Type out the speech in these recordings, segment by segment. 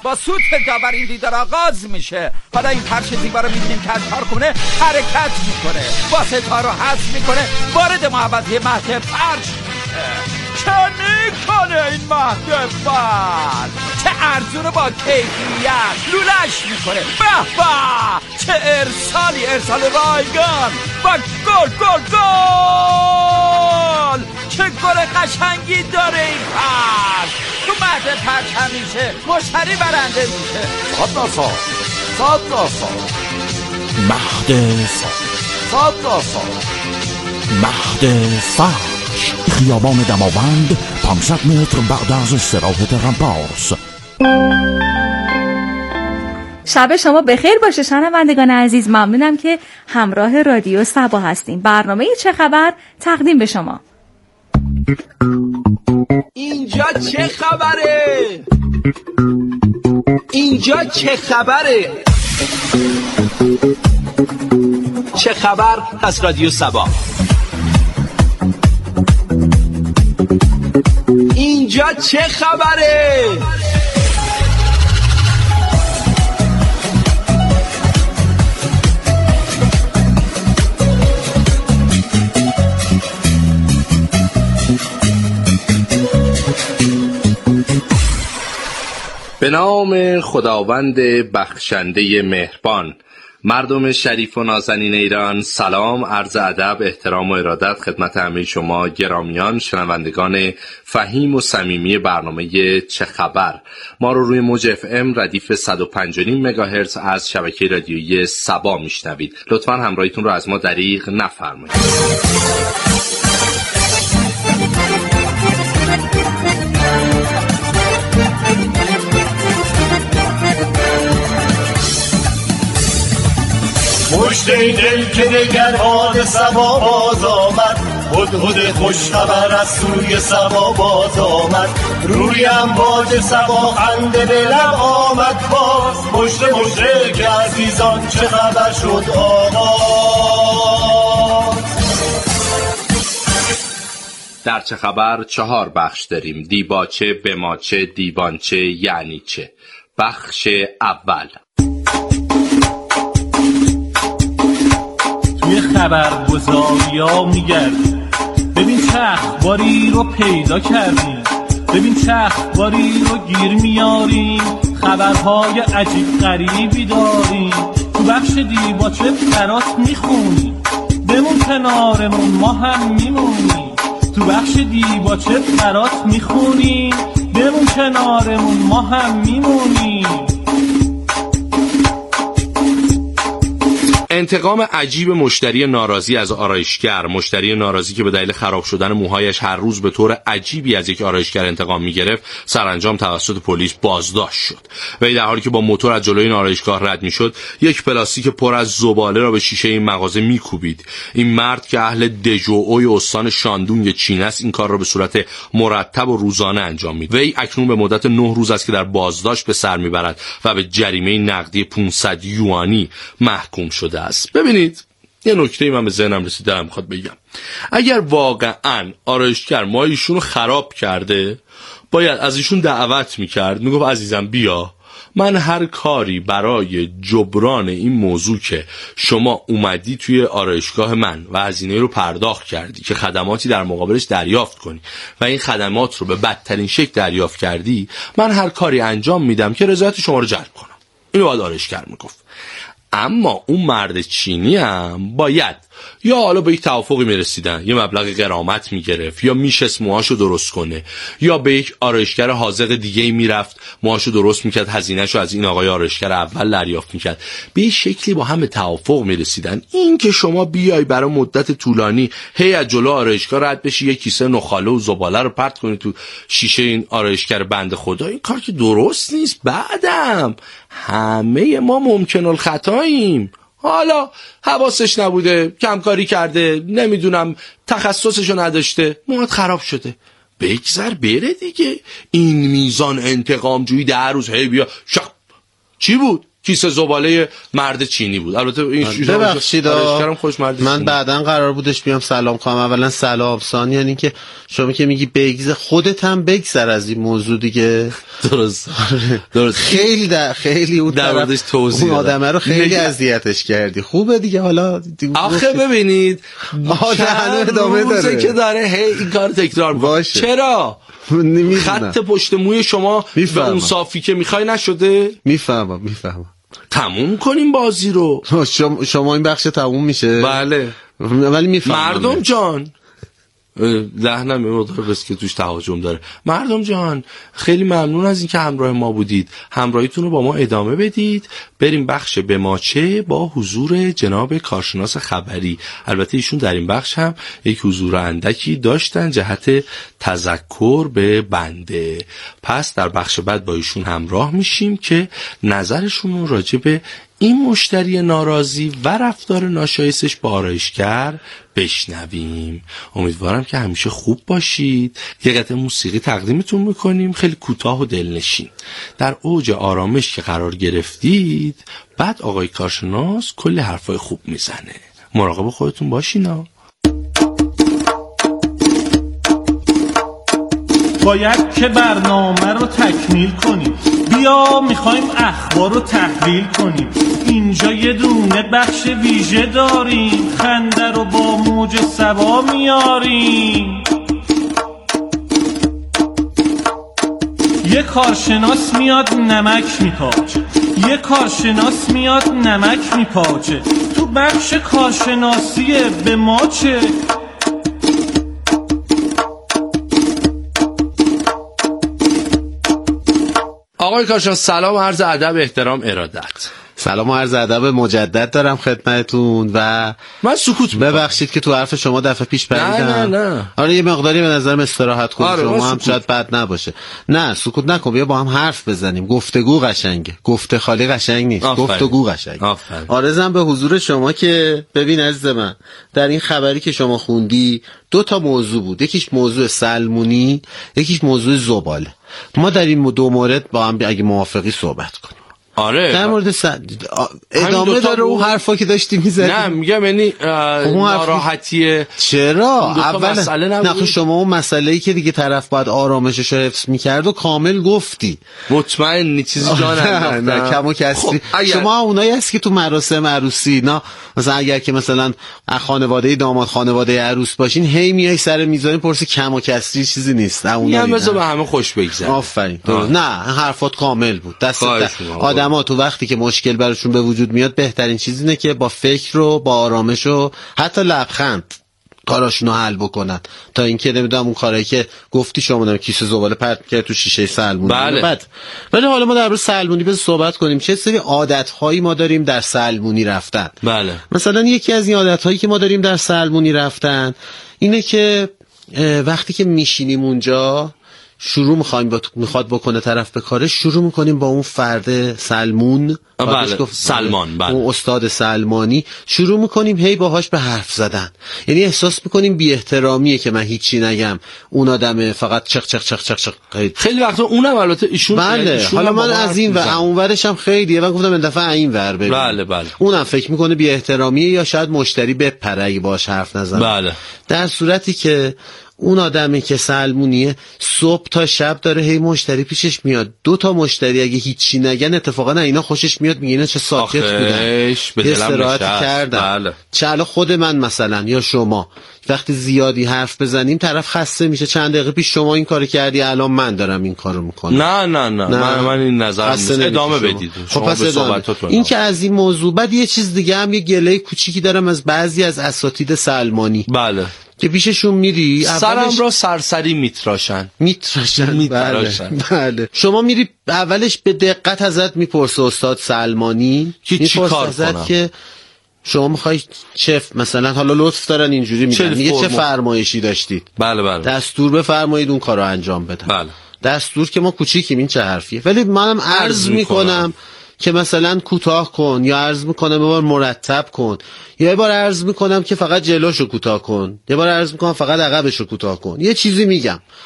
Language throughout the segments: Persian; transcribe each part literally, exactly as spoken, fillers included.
با سوت داور این دیدار آغاز میشه. حالا این پرچ زیبا رو میبینیم که از کارخونه حرکت میکنه، با ستار رو حذف میکنه، وارد محوطه مهد فرش میشه. چه میکنه این مهد فرش؟ چه ارزونه با کیفیت لولش میکنه. به به چه ارسالی، ارسال رایگان و گل گل گل. چه گل قشنگی داره این فرش. تو مهد فرش همیشه مشتری برنده میشه. صد ناسا صد ناسا مهد فرش، صد ناسا مهد فرش، خیابان دماوند، پانصد متر بعد از استراحت رمپارس. شب شما بخیر باشه شنوندگان عزیز. ممنونم که همراه رادیو سبا هستیم. برنامه چه خبر تقدیم به شما. اینجا چه خبره؟ اینجا چه خبره؟ چه خبر از رادیو سبا. اینجا چه خبره؟ به نام خداوند بخشنده مهربان. مردم شریف و نازنین ایران، سلام، عرض ادب، احترام و ارادت خدمت همه شما گرامیان شنوندگان فهیم و صمیمی برنامه چه خبر. ما رو روی موج اف ام ردیف صد و پنج و نیم مگاهرتز از شبکه رادیویی سبا میشنوید. لطفاً همراهیتون رو از ما دریغ نفرمایید. مشت دل که دگر باد سبا باز آمد، هدهد خوش خبر از سوی سبا باز آمد. رویم باد سبا خنده به لب آمد باز، مشت مشت که عزیزان چه خبر شد آغاز. در چه خبر چهار بخش داریم: دیباچه، بماچه، دیوانچه، یعنی چه. بخش اول: توی خبرگزاری ها میگردی، ببین چه اخباری رو پیدا کردیم، ببین چه اخباری رو گیر میاریم، خبرهای عجیب غریبی داریم. تو بخش دیباچه برات میخونیم، بمون کنارمون ما هم میمونیم. تو بخش دیباچه برات میخونیم، بمون کنارمون ما هم میمونیم. انتقام عجیب مشتری ناراضی از آرایشگر. مشتری ناراضی که به دلیل خراب شدن موهایش هر روز به طور عجیبی از یک آرایشگر انتقام می‌گرفت، سرانجام توسط پلیس بازداشت شد. وی در حالی که با موتور از جلوی این آرایشگاه رد می‌شد، یک پلاستیک پر از زباله را به شیشه این مغازه می‌کوبید. این مرد که اهل دژوئوی استان شاندونگ چین است، این کار را به صورت مرتب و روزانه انجام می‌دهد. وی اکنون به مدت نه روز است که در بازداشت به سر می‌برد و به جریمه نقدی پانصد یوانی محکوم شده است. ببینید، یه نکته من به ذهنم رسید دارم میخواد بگم. اگر واقعا آرایشگر ما ایشون رو خراب کرده، باید از ایشون دعوت میکرد، میگفت عزیزم بیا، من هر کاری برای جبران این موضوع که شما اومدی توی آرایشگاه من و هزینه رو پرداخت کردی که خدماتی در مقابلش دریافت کنی و این خدمات رو به بدترین شکل دریافت کردی، من هر کاری انجام میدم که رضایت شما رو جلب کنم. اینو باید آرایشگر میگفت. اما اون مرد چینی هم باید یا حالا به یک توافقی میرسیدن، یه مبلغ غرامت میگرفت، یا میشست موهاشو درست کنه، یا به یک آرایشگر حاذق دیگه میرفت موهاشو درست میکرد، هزینهشو از این آقای آرایشگر اول دریافت میکرد. به این شکلی با هم به توافق میرسیدن. این که شما بیای برای مدت طولانی هی از جلو آرایشگاه رد بشی، یک کیسه نخاله و زباله رو پرت کنی تو شیشه این آرایشگر بنده خدا، این کار که درست نیست. بعدم همه ما ممکن الخطاییم. حالا حواسش نبوده، کمکاری کرده، نمیدونم تخصصشو نداشته، موهات خراب شده، بگذر بره دیگه. این میزان انتقام جویی در روز هی بیا شق. چی بود؟ کیسه زباله مرد چینی بود. البته این ببخشید خوش مرد من بعدن قرار بودش بیام سلام کنم. اولا سلام، ثانیاً این که شما که میگی بگذر، خودت هم بگذر از این موضوع دیگه. درست درست خیلی در خیلی اون در موردش توضیح اون آدمه رو خیلی اذیتش کردی. خوبه دیگه. حالا آخه ببینید چند ادامه داره که داره هی این کار تکرار میکنه. چرا خط پشت موی شما به اون صافی که میخوای نشده؟ میفهمم میفهمم تموم کنیم بازی رو. شما, شما این بخش تموم میشه؟ بله ولی میفهمم. مردم جان لحنم یه مقدار بس که توش تهاجم داره. مردم جان خیلی ممنون از این که همراه ما بودید. همراهیتون رو با ما ادامه بدید. بریم بخش به ماچه با حضور جناب کارشناس خبری. البته ایشون در این بخش هم یک حضور اندکی داشتن جهت تذکر به بنده. پس در بخش بعد با ایشون همراه میشیم که نظرشون رو راجع به این مشتری ناراضی و رفتار ناشایستش با آرایشگر بشنویم. امیدوارم که همیشه خوب باشید. یه قطعه موسیقی تقدیمتون میکنیم خیلی کوتاه و دلنشین. در اوج آرامش که قرار گرفتید بعد آقای کارشناس کلی حرفای خوب میزنه. مراقب خودتون باشینا. باید که برنامه رو تکمیل کنیم. بیا میخوایم اخبار رو تحلیل کنیم. اینجا یه دونه بخش ویژه داریم. خنده رو با موج سبا میاریم. یه کارشناس میاد نمک میپاچه. یه کارشناس میاد نمک میپاچه. تو بخش کارشناسیه به ما چه؟ آقای کارشناس سلام، عرض ادب، احترام، ارادت. سلام و عرض ادب مجدد دارم خدمتتون و من سکوت میکنم. ببخشید که تو حرف شما دفعه پیش پریدم. نه نه نه. آره یه مقداری به نظرم استراحت کنید. آره شما هم سکوت. شاید بد نباشه. نه سکوت نکن، بیا با هم حرف بزنیم. گفتگو قشنگه. گفته خالی قشنگ نیست. آفرین. گفتگو قشنگ. آفرین. آرزم به حضور شما که ببین عزیز من، در این خبری که شما خوندی دو تا موضوع بود. یکیش موضوع سلمونی، یکیش موضوع زباله. ما در این دو مورد با هم اگه موافقی صحبت کنیم. آره در مورد س... ادامه داره اون حرفا که داشتی میزدی. نه میگم یعنی ناراحتی چرا اول نه شما اون مسئله‌ای که دیگه طرف باید آرامشش رو حفظ می‌کرد و کامل گفتی. مطمئن چیزی جان انداختم. نه کم و کسری. خب شما اونایی هست که تو مراسم عروسی نه مثلا اگر که مثلا خانواده داماد خانواده عروس باشین هی میای سر میزان پرسی کم و کسری چیزی نیست. اونایی میگم بذار به همه خوش بگذره. آفرین. نه حرفات کامل بود. دست آدما تو وقتی که مشکل براشون به وجود میاد بهترین چیز اینه که با فکر و با آرامش و حتی لبخند کاراشونو حل بکنن تا اینکه نمیدونم اون کاری که گفتی شما نمیدونم کیسه زباله پرت کرد تو شیشه سلمونی. بله. بعد ولی حالا ما در مورد سلمونی بذار صحبت کنیم. چه سری عادت‌هایی ما داریم در سلمونی رفتن. بله. مثلا یکی از این عادت‌هایی که ما داریم در سلمونی رفتن اینه که وقتی که میشینیم اونجا شروع میخوایم با میخواد بکنه طرف به کارش شروع میکنیم با اون فرد سلمون بله. سلمان بله. اون استاد سلمانی شروع میکنیم هی باهاش به حرف زدن. یعنی احساس میکنیم بی احترامیه که من هیچی نگم اون آدمه فقط چق چق چق چق چق خیلی وقتا اونم البته ایشون بله. ایشون حالا من از این و اونورش هم خیلیه من گفتم این دفعه این ور ببین. بله بله. اونم فکر میکنه بی احترامیه یا شاید مشتری بپره اگه باهاش حرف نزنه. بله. در صورتی که اون آدمی که سلمونیه صبح تا شب داره هی مشتری پیشش میاد. دو تا مشتری اگه هیچی نگن اتفاقا نه اینا خوشش میاد میگه اینا چه ساکت بودن یه استراحت کردن. بله. چه الان خود من مثلا یا شما وقتی زیادی حرف بزنیم طرف خسته میشه. چند دقیقه پیش شما این کارو کردی الان من دارم این کارو میکنم. نه نه نه, نه. من, من این نظر نیست. ادامه بدید. خب پس ادامه. این که از این موضوع بعد یه چیز دیگه هم یه گله کوچیکی دارم از بعضی از اساتید سلمانی. بله. که پیششون میری سرم را سرسری میتراشن میتراشن میتراشن بله. بله. شما میری اولش به دقت ازت میپرسه استاد سلمانی که چی کار کنم که شما میخوای چف مثلا حالا لطف دارن اینجوری میگن میگه چه فرمایشی داشتید. بله بله. دستور بفرمایید اون کارو انجام بدم. بله. دستور که ما کوچیکیم این چه حرفیه. ولی منم عرض میکنم که مثلا کوتاه کن یا عرض میکنم یه بار مرتب کن یا یه بار عرض میکنم که فقط جلوشو کوتاه کن یه بار عرض میکنم فقط عقبشو کوتاه کن یه چیزی میگم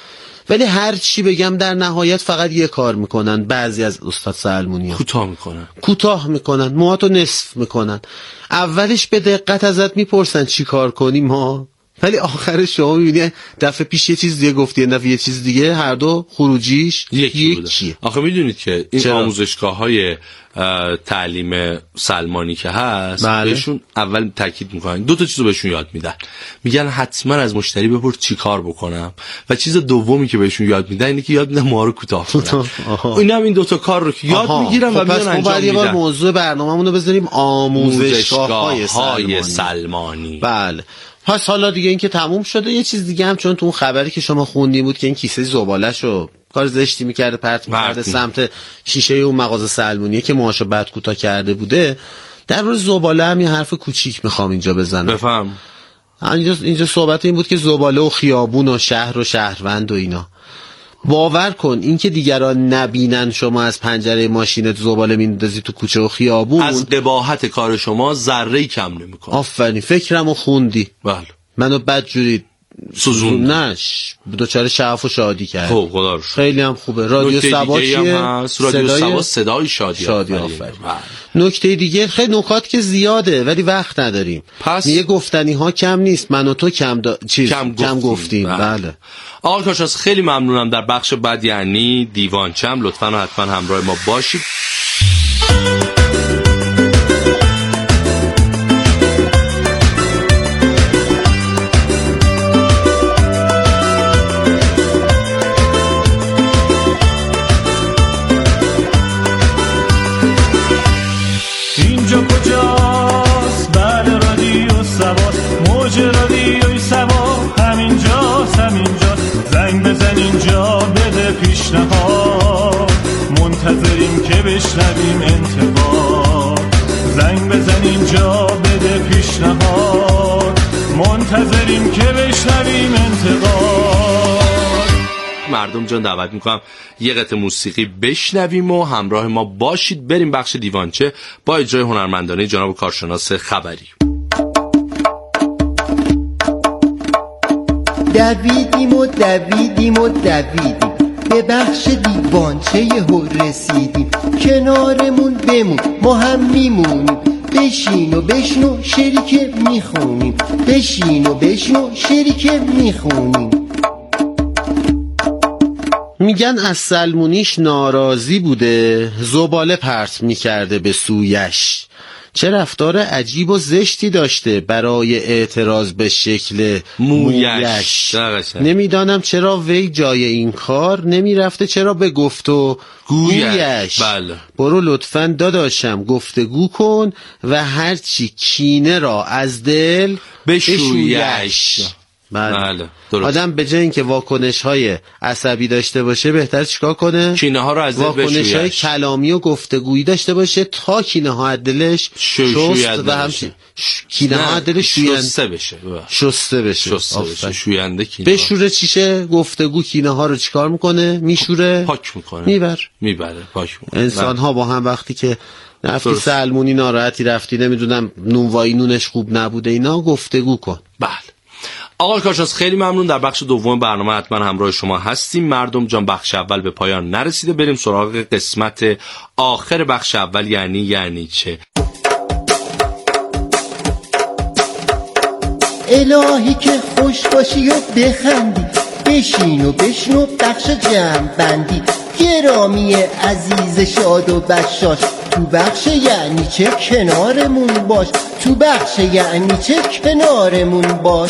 ولی هر چی بگم در نهایت فقط یه کار میکنن. بعضی از استاد سلمونی‌ها کوتاه میکنن کوتاه میکنن موهاتو نصف میکنن. اولش به دقت ازت میپرسن چی کار کنیم ما، ولی آخرش شما میبینی دفعه پیش یه چیز دیگه گفتی، دفعه یه چیز دیگه، هر دو خروجیش یکی یکیه. آخه میدونید که این چرا؟ آموزشگاه‌های تعلیم سلمانی که هست بله. بهشون اول تاکید میکنن، دو تا چیزو بهشون یاد میدن، میگن حتما از مشتری بپرس چی کار بکنم، و چیز دومی که بهشون یاد میدن اینه که یاد میدن ما رو کوتاه کنن. اینم این دو تا کار رو که یاد آها. میگیرن و میان انجام میدن. یه بار موضوع برنامه‌مون رو بذاریم آموزشگاه‌های سلمانی. سلمانی. بله. پس حالا دیگه این که تموم شده، یه چیز دیگه هم چون تو اون خبری که شما خوندیم بود که این کیسه زباله‌شو کار زشتی میکرده پرت میکرده سمت شیشه اون مغازه سلمونیه که موهاشو بد کوتاه کرده بوده. در مورد زباله هم یه حرف کوچیک میخوام اینجا بزنم. بفهم. اینجا اینجا صحبت این بود که زباله و خیابون و شهر و شهروند و اینا. باور کن این که دیگران نبینن شما از پنجره ماشینت زباله میندازی تو کوچه و خیابون، از قباحت کار شما ذره‌ای کم نمیکنه. آفرین، فکرمو خوندی. بله. منو بدجوری سوزون نش دوچاره شعف و شادی کرد. خب خدا رو شکر. خیلی هم خوبه. رادیو سبا چیه؟ رادیو سبا صدای شادی, شادی آفرین. نکته دیگه خیلی نکات که زیاده ولی وقت نداریم. پس میگه گفتنی ها کم نیست، من و تو کم دا... چیز کم, کم گفتیم. بله, بله. آقا کارشناس خیلی ممنونم. در بخش بعد یعنی دیوانچم لطفاً حتما همراه ما باشید. منتظریم که بشنویم انتقاد، زنگ بزن اینجا بده پیشنهاد، منتظریم که بشنویم انتقاد. مردم جان دعوت میکنم یه قطعه موسیقی بشنویم و همراه ما باشید. بریم بخش دیوانچه با اجرای هنرمندانه جناب کارشناس خبری. دویدیم و دویدیم و دویدیم به بخش دیوانچه یهو رسیدیم، کنارمون بمون ما هم میمونیم، بشین و بشنو شریک میخونیم، بشین و بشنو شریک میخونیم. میگن از سلمونیش ناراضی بوده، زباله پرت میکرده به سویش، چه رفتار عجیب و زشتی داشته برای اعتراض به شکل مویش. نمیدانم چرا وی جای این کار نمیرفته، چرا به گفت و گویش. بله. برو لطفاً داداشم گفتگو کن و هرچی کینه را از دل بشویش. بله. بله. آدم به جای اینکه واکنش های عصبی داشته باشه بهتر چیکار کنه؟ کینه ها رو از دل بشویش. واکنش های کلامی و گفتگویی داشته باشه تا کینه ها از دلش شست و همچنین کینه ها از دلش شسته بشه. شسته بشه. شسته بشه. شوینده کینه. بشوره چیشه؟ گفتگو کینه ها رو چیکار میکنه؟ میشوره. پاک میکنه. میبر. میبره. پاک میکنه. انسان ها با هم وقتی که رفتی سلمونی ناراحتی رفتی نمیدونم نونوایی نونش خوب نبوده اینا گفتگو کن. بله. آقا کارشناس خیلی ممنون. در بخش دوم برنامه حتما همراه شما هستیم. مردم جان بخش اول به پایان نرسیده، بریم سراغ قسمت آخر بخش اول یعنی یعنی چه. الهی که خوش باشی و بخندی، بشین و بشنو بخش جمع بندی، گرامی عزیز شاد و بشاش، تو بخش یعنی چه کنارمون باش، تو بخش یعنی چه کنارمون باش.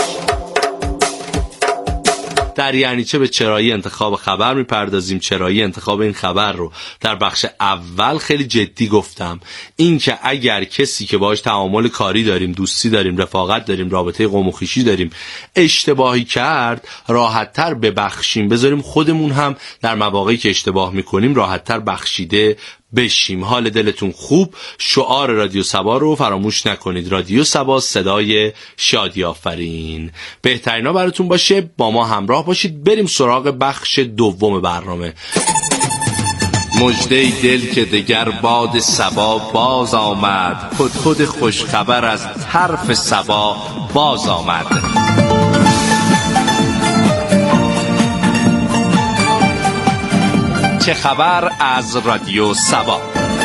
در یعنی چه به چرایی انتخاب خبر میپردازیم. چرایی انتخاب این خبر رو در بخش اول خیلی جدی گفتم، این که اگر کسی که باهاش تعامل کاری داریم، دوستی داریم، رفاقت داریم، رابطه قوم و خویشی داریم، اشتباهی کرد راحت‌تر ببخشیم، بذاریم خودمون هم در مواقعی که اشتباه میکنیم راحت‌تر بخشیده بشیم. حال دلتون خوب. شعار رادیو سبا رو فراموش نکنید. رادیو سبا صدای شادی آفرین. بهترینا براتون باشه. با ما همراه باشید. بریم سراغ بخش دوم برنامه. مژده دل که دگر باد سبا باز آمد، خود خود خوش خبر از طرف سبا باز آمد. چه خبر از رادیو سبا.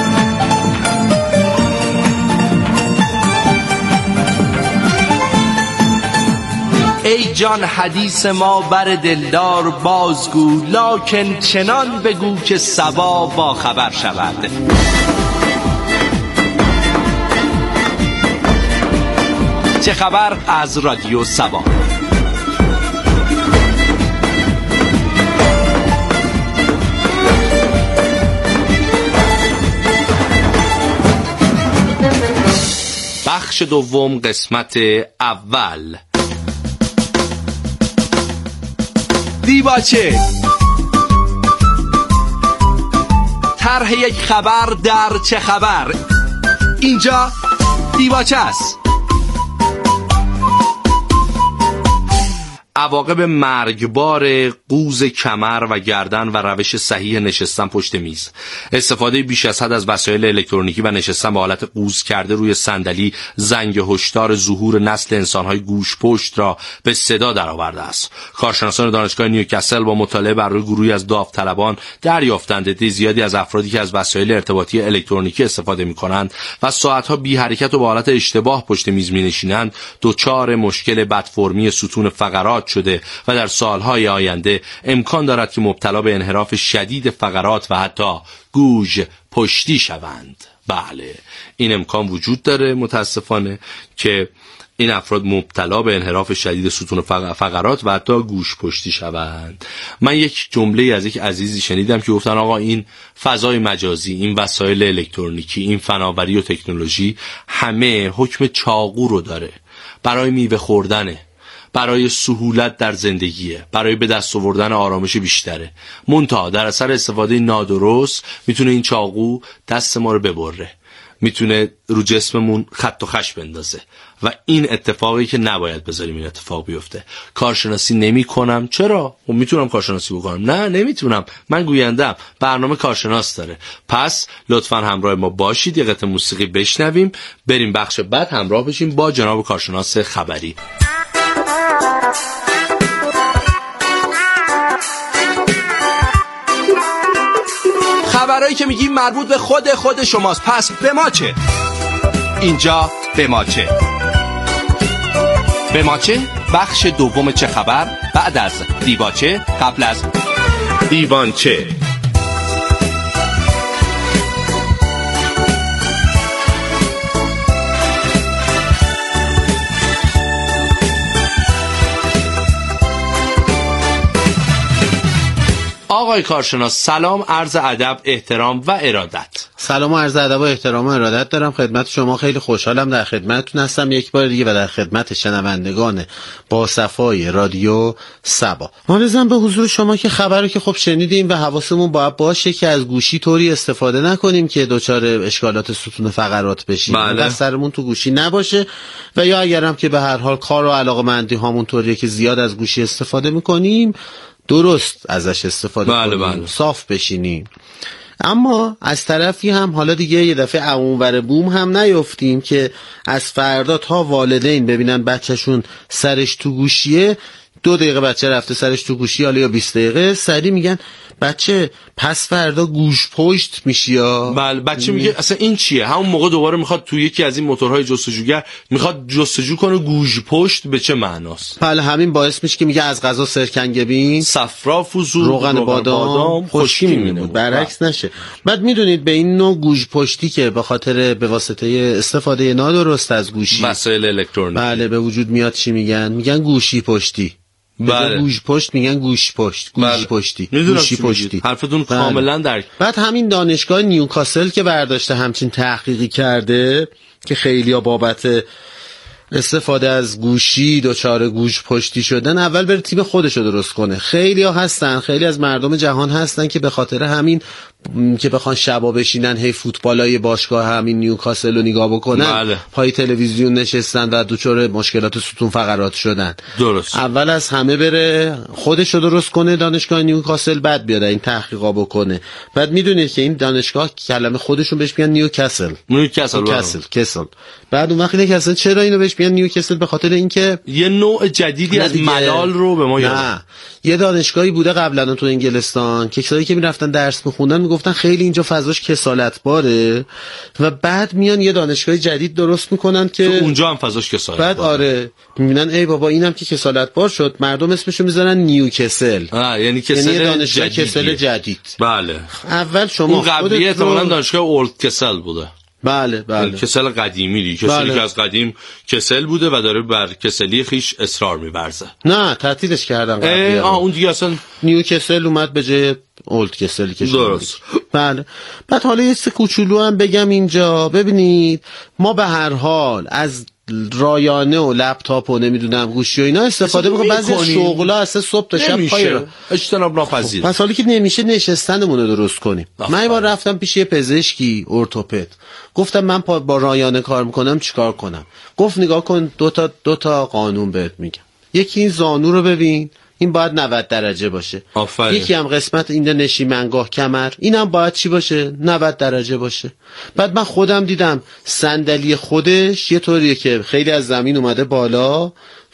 ای جان حدیث ما بر دلدار بازگو، لکن چنان بگو که سبا با خبر شود. چه خبر از رادیو سبا. بخش دوم، قسمت اول. دیباچه، طرح یک خبر در چه خبر. اینجا دیباچه است. عواقب مرگبار قوز کمر و گردن و روش صحیح نشستن پشت میز. استفاده بیش از حد از وسایل الکترونیکی و نشستن به حالت قوز کرده روی صندلی زنگ هشدار ظهور نسل انسان‌های گوش پشت را به صدا درآورده است. کارشناسان دانشگاه نیوکاسل با مطالعه بر روی گروهی از داوطلبان دریافتند عده زیادی از افرادی که از وسایل ارتباطی الکترونیکی استفاده می‌کنند و ساعت‌ها بی حرکت و به حالت اشتباه پشت میز می‌نشینند، دچار مشکل بدفرمی ستون فقرات شده و در سالهای آینده امکان دارد که مبتلا به انحراف شدید فقرات و حتی گوژ پشتی شوند. بله، این امکان وجود داره متاسفانه که این افراد مبتلا به انحراف شدید ستون فقرات و حتی گوش پشتی شوند. من یک جمله از یک عزیزی شنیدم که گفتن آقا این فضای مجازی، این وسایل الکترونیکی، این فناوری و تکنولوژی همه حکم چاقو رو داره، برای میوه خوردنه، برای سهولت در زندگیه، برای به دست آوردن آرامش بیشتره. منتها در اثر استفاده نادرست میتونه این چاقو دست ما رو ببره، میتونه رو جسممون خط و خش بندازه و این اتفاقی که نباید بذاریم این اتفاق بیفته. کارشناسی نمی کنم. چرا؟ خب میتونم کارشناسی بکنم. نه نمیتونم، من گویندم. برنامه کارشناس داره. پس لطفا همراه ما باشید، یه قطعه موسیقی بشنویم، بریم بخش بعد همراه بشیم با جناب کارشناس خبری. خبرایی که میگیم مربوط به خود خود شماست، پس به ما چه؟ اینجا به ما چه؟ به ما چه؟ بخش دوم چه خبر بعد از دیباچه، قبل از دیوانچه. آقای کارشناس سلام، عرض ادب، احترام و ارادت. سلام و عرض ادب و احترام و ارادت دارم خدمت شما. خیلی خوشحالم در خدمتتون هستم یک بار دیگه و در خدمت شنوندگان با صفای رادیو سبا. مارزم به حضور شما که خبری که خب شنیدیم و حواسمون باید باشه که از گوشی طوری استفاده نکنیم که دچار اشکالات ستون فقرات بشیم. بله. سرمون تو گوشی نباشه و یا اگرم که به هر حال کار و علاقه‌مندی هامون طوریه که زیاد از گوشی استفاده می‌کنیم، درست ازش استفاده بله کنیم، بله. صاف بشینیم. اما از طرفی هم حالا دیگه یه دفعه عمومور بوم هم نیفتیم که از فردا تا والدین ببینن بچهشون سرش تو گوشیه، دو دقیقه بچه رفته سرش تو گوشی، حالا یا بیست دقیقه، سری میگن بچه پس فردا گوش پشت میشی یا بله. بچه میگه اصلا این چیه؟ همون موقع دوباره میخواد تو یکی از این موتورهای جستجوگر میخواد جستجو کنه گوش پشت به چه معناست. بله، همین باعث میشه که میگه از غذا سرکنگبین، صفرا فوزور، روغن بادام, بادام خشکی میمونه، برعکس نشه. بعد میدونید به این نوع گوش پشتی که به خاطر به واسطه استفاده نادرست از گوشی وسایل الکترونیکی بله به وجود میاد، چی میگن؟ میگن گوشی پشتی. بله. گوش پشت میگن گوش پشت، گوش بله. پشتی، گوشی پشتی. حرفتون بله. کاملا درک. بعد همین دانشگاه نیوکاسل که برداشته همچین تحقیقی کرده که خیلیا بابت استفاده از گوشی دچار گوش پشتی شدن، اول بره تیم خودشو درست کنه. خیلیا هستن، خیلی از مردم جهان هستن که به خاطر همین که بخوان شبا بشینن هی فوتبالای باشگاه همین نیوکاسل رو نگاه بکنن، بله. پای تلویزیون نشستن و دچار مشکلات ستون فقرات شدن. درست. اول از همه بره خودشو درست کنه دانشگاه نیوکاسل، بعد بیاد این تحقیقا بکنه. بعد میدونید که این دانشگاه کلمه خودشون بهش میگن نیوکاسل. نیوکاسل نیوکاسل کسل. بعد اون وقت نیوکاسل چرا اینو بهش میگن نیوکاسل؟ به خاطر اینکه یه نوع جدیدی از ملال رو به ما یاد. نه، یه دانشگاهی بوده قبلا تو انگلستان که کسایی که میرفتن درس میخوندن میگفتن خیلی اینجا فضاش کسالت باره و بعد میان یه دانشگاه جدید درست میکنن که تو اونجا هم فضاش کسالت بعد باره. آره میبینن ای بابا اینم که کسالت بار شد، مردم اسمشو میذارن نیوکسل. آه یعنی کسل یعنی دانشگاه جدیدی. کسل جدید. بله. اول شما اون قبلیه خودت رو... احتمالاً دانشگاه اولد کسل بوده. بله بله. کسل قدیمی دی کسلی بله. که از قدیم کسل بوده و داره بر کسلی خیش اصرار می‌ورزه. نه تعطیلش کردن قبلی. آه اون دیگه اصلا نیوکسل اومد به جای اولد کسل که درست. بله. بعد حالا یه سه کوچولو هم بگم اینجا. ببینید ما به هر حال از رایانه و لپتاپ و نمیدونم گوشی و اینا استفاده میکنیم. بعضی شغلا اصلا صبح تا شب پای رو اجتناب ناپذیر. پس حالا که نمیشه نشستنمون رو درست کنیم. من یه بار رفتم پیش یه پزشکی ارتوپد، گفتم من با رایانه کار میکنم چیکار کنم؟ گفت نگاه کن دو تا دو تا قانون بهت میگم. یکی این زانو رو ببین، این باید نود درجه باشه. آفرین. یکی هم قسمت اینجا نشیمنگاه کمر، اینم باید چی باشه؟ نود درجه باشه. بعد من خودم دیدم صندلی خودش یه طوریه که خیلی از زمین اومده بالا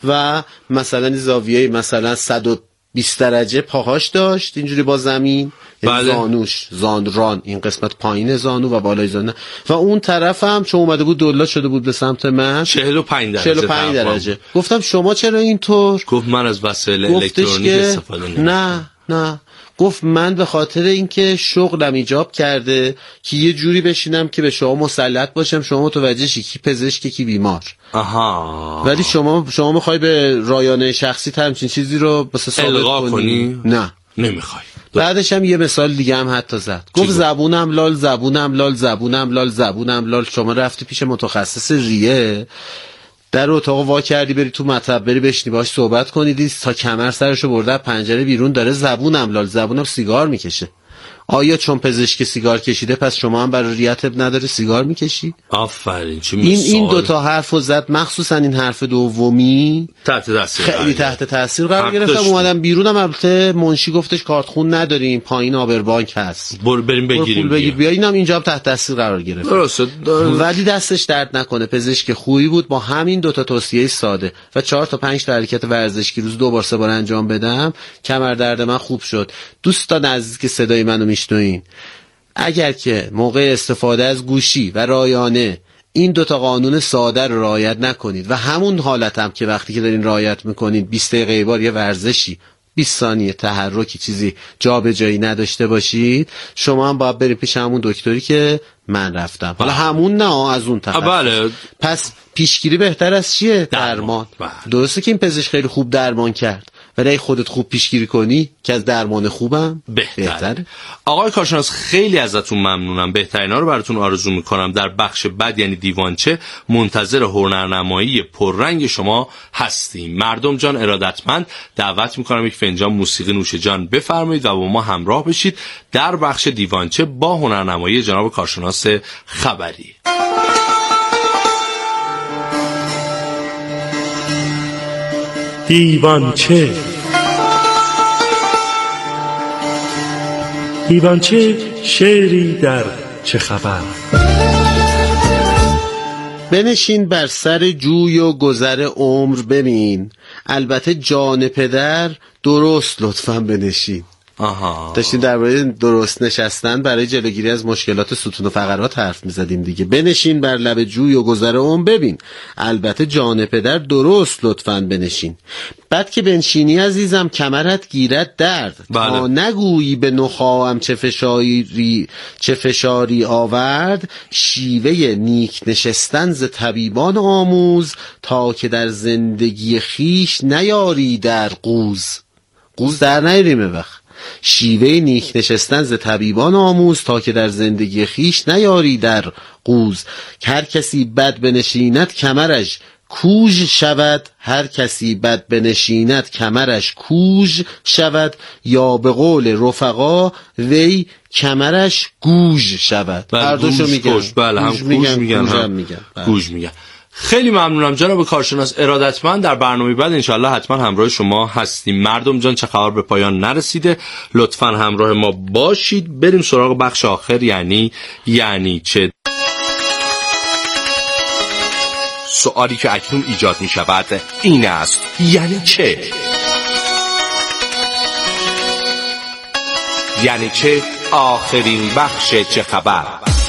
و مثلا زاویه مثلا صد و بیست درجه پاهاش داشت اینجوری با زمین. بله. زانوش زانران این قسمت پایین زانو و بالای زانو و اون طرف هم چون اومده بود دلا شده بود به سمت من چهل و پنج درجه. چهل و پنج درجه. گفتم شما چرا اینطور؟ گفت من از وسایل الکترونیک استفاده نمی‌کنم. نه نه گفت من به خاطر اینکه شغلم ایجاب کرده که یه جوری بشینم که به شما مسلط باشم، شما متوجه شی کی پزشک کی بیمار. آها. ولی شما شما میخوای به رایانه شخصی همچین چیزی رو واسه ثابت کنی؟ نه نمیخوای. بعدش هم یه مثال دیگه هم حتی زد. گفت زبونم لال زبونم لال زبونم لال زبونم لال. شما رفتی پیش متخصص ریه، در اتاق وا کردی بری تو مطب بری بشینی باش صحبت کنی، دیدی تا کمر سرشو برده پنجره بیرون داره زبونم لال زبونم سیگار میکشه. آیا چون پزشک سیگار کشیده پس شما هم برای ریت نداره سیگار میکشی؟ آفرین. چه این این دو تا حرفو زد، مخصوصا این حرف دومی تحت تاثیر خیلی تحت تاثیر قرار گرفتم. اومدم بیرونم، البته منشی گفتش کارتخون نداریم پایین آبربانک هست برو بریم بگیریم پول بگیر بیا. اینم اینجا هم تحت تاثیر قرار گرفت. درسته. ولی دستش درد نکنه، پزشک خوبی بود با همین دو تا توصیه ساده و چهار تا پنج تا حرکت ورزشی روز دو بار سه بار انجام بدم کمر درد من خوب شد. دوستان عزیز که صدای منو میشنوین، اگر که موقع استفاده از گوشی و رایانه این دوتا قانون ساده رو رعایت نکنید و همون حالت هم که وقتی که دارین رعایت میکنید بیست دقیقه بار یه ورزشی بیست ثانیه تحرکی چیزی جا به جایی نداشته باشید، شما هم باید برید پیش همون دکتری که من رفتم. حالا همون نه از اون طرف. بله. پس پیشگیری بهتر از چیه؟ درمان. درمان. درسته که این پزشک خیلی خوب درمان کرد ولی اگه خودت خوب پیشگیری کنی که از درمان خوبم بهتره. بهتره. آقای کارشناس خیلی ازتون ممنونم، بهترینا رو براتون آرزو میکنم. در بخش بعد یعنی دیوانچه منتظر هنرنمایی پررنگ شما هستیم. مردم جان ارادتمند دعوت میکنم یک فنجان موسیقی نوش جان بفرمایید و با ما همراه بشید در بخش دیوانچه با هنرنمایی جناب کارشناس خبری. دیوانچه دیوانچه شعری در چه خبر. بنشین بر سر جوی و گذر عمر ببین، البته جان پدر درست لطفاً بنشین. آها. داشتیم درباره درست نشستن برای جلوگیری از مشکلات ستون و فقرات حرف می‌زدیم دیگه. بنشین بر لب جوی و گذر عمر ببین، البته جان پدر درست لطفاً بنشین. بعد که بنشینی عزیزم کمرت گیرد درد. بله. تا نگویی به نخواهم چه فشاری چه فشاری آورد، شیوه نیک نشستن ز طبیبان آموز، تا که در زندگی خیش نیاری در قوز. قوز در نیاریمه وقت. شیوه نیک نشستن ز طبیبان آموز، تا که در زندگی خیش نیاری در قوز. هر کسی بد بنشیند کمرش کوژ شود، هر کسی بد بنشیند کمرش کوژ شود، یا به قول رفقا وی کمرش گوژ شود. هر دوشو میگن. بله هم گوژ میگن هم گوژ میگن. خیلی ممنونم جناب کارشناس ارادتمند. در برنامه بعد انشالله حتما همراه شما هستیم. مردم جان چه خبر به پایان نرسیده، لطفا همراه ما باشید. بریم سراغ بخش آخر یعنی یعنی چه. سوالی که اکنون ایجاد می شود این است: یعنی چه؟ یعنی چه آخرین بخش چه خبر.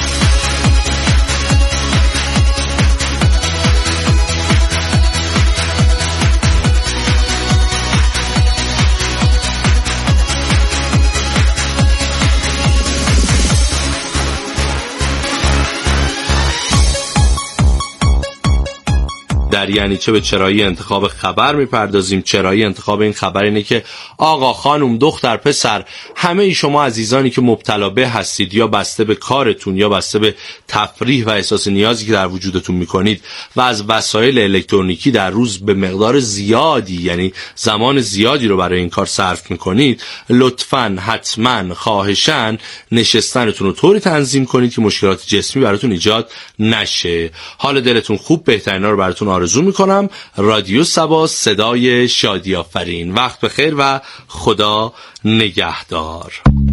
در یعنی چه به چرایی انتخاب خبر میپردازیم. چرایی انتخاب این خبر اینه که آقا خانم دختر پسر همه ای شما عزیزانی که مبتلا به هستید یا بسته به کارتون یا بسته به تفریح و احساس نیازی که در وجودتون میکنید و از وسایل الکترونیکی در روز به مقدار زیادی یعنی زمان زیادی رو برای این کار صرف میکنید، لطفاً حتماً خواهشاً نشستنتون رو طوری تنظیم کنید که مشکلات جسمی براتون ایجاد نشه. حال دلتون خوب، بهترینا رو براتون آرزو میکنم. رادیو سبا، صدای شادی آفرین. وقت بخیر و خدا نگهدار.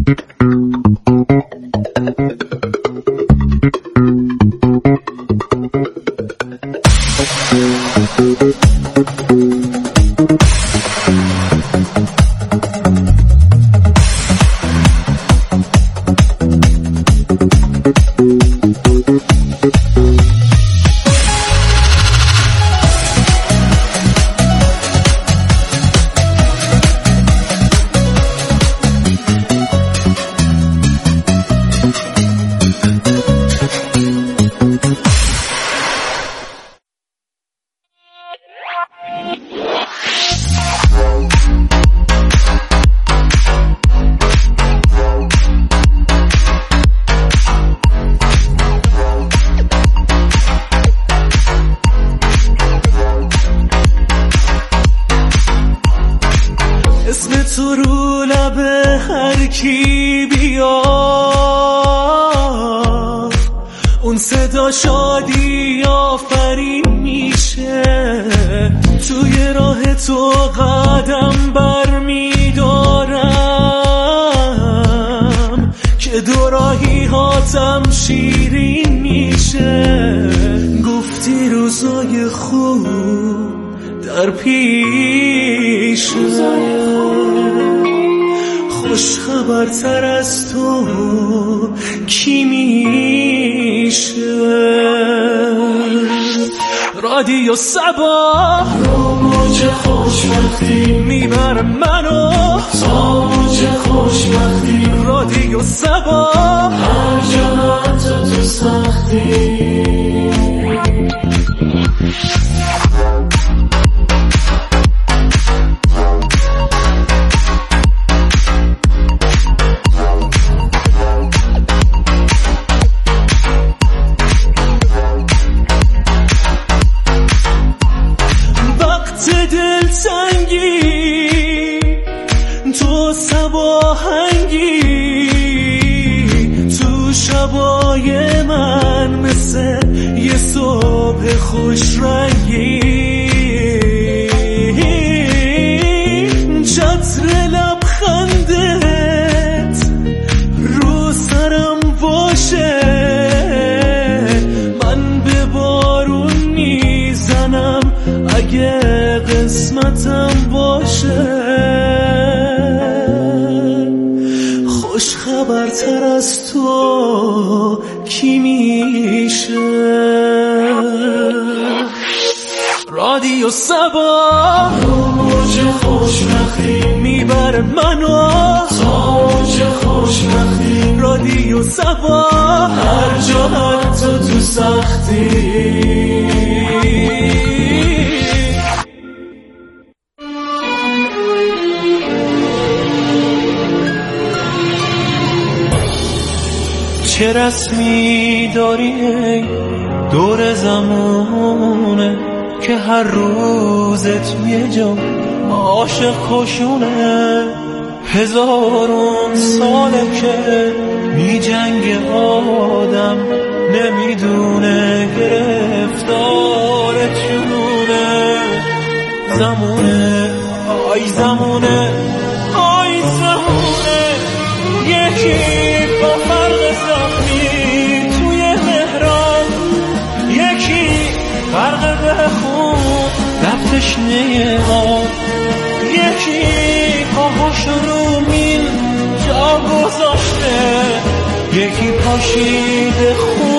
تو رو لب هر کی بیاد اون صدا شادی آفرین میشه. توی راه تو قدم بر میدارم که دو راهی هاتم شیرین میشه. گفتی روزای خوب در پیش، خوش خبرتر از تو کی میشه؟ رادیو سبا رو موج خوشبختی میبره منو تا موج خوشبختی. رادیو سبا هر جا تو تو سختی. تو سباهنگی تو شبای من مثل یه صبح خوش رنگی. چتر لبخندت رو سرم باشه، من به بارون میزنم اگه قسمتم باشه. خوش خبرتر از تو کی میشه؟ رادیو سبا رو موج خوشبختی میبره منو تا موج خوشبختی. رادیو سبا هر جا حتی تو سختی. چه رسمی داری ای دور زمونه که هر روزت یه جا عاشق کشونه. هزارون ساله که می جنگ آدم نمیدونه گرفتار چونه. زمونه آی زمونه آی زمونه یکی با فرق زخمی توی مهران، یکی فرق به خون در تشنه آب، یکی پاهاش رو میل جا جا گذاشته، یکی پاشیده خون